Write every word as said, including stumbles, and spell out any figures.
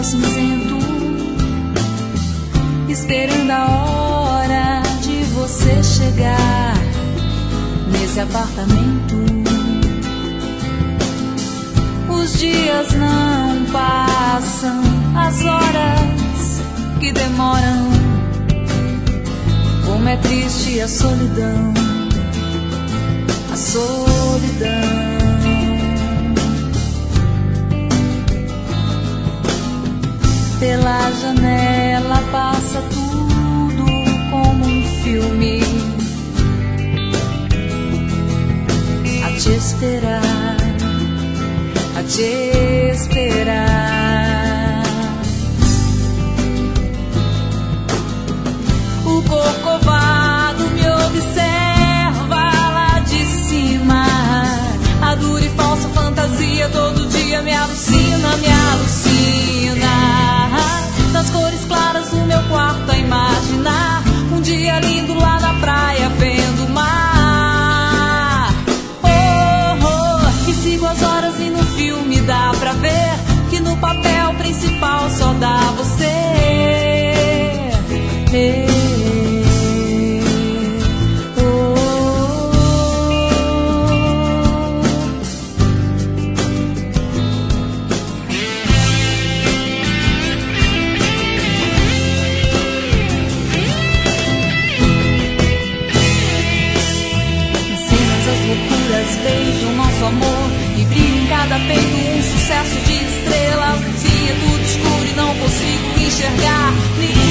cinzento, esperando a hora de você chegar nesse apartamento. Os dias não passam, as horas que demoram. Como é triste a solidão, a solidão. Pela janela passa tudo como um filme, a te esperar, a te esperar. O corcovado me observa lá de cima, a dura e falsa fantasia todo dia me alucina, me alucina. Nas cores claras do meu quarto a imaginar um dia lindo lá na praia vendo o mar. Oh, oh, e sigo as horas e no filme dá pra ver que no papel principal só dá você. Hey. Beijo o nosso amor e brilha em cada peito um sucesso de estrela. O dia é tudo escuro e não consigo enxergar ninguém.